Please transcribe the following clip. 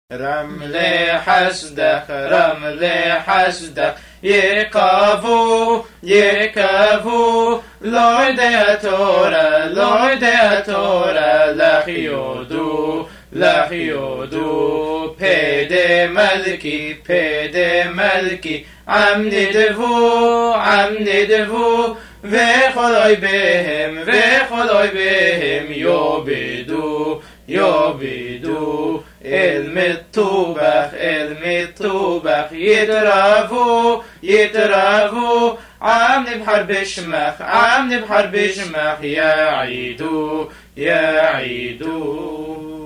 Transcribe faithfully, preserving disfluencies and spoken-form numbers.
رمل حسدك رمل حسدك يقفو يقفو لورد تورا لورد تورا لخيودو لخيودو بيد ملكي بيد ملكي عم ندفو عم ندفو وخلوي بهم وخلوي بهم يوبدو يوبدو المطوبخ المطوبخ يضربو يضربو عم نبحر بشمخ عم نبحر بشمخ يا عيدو يا عيدو.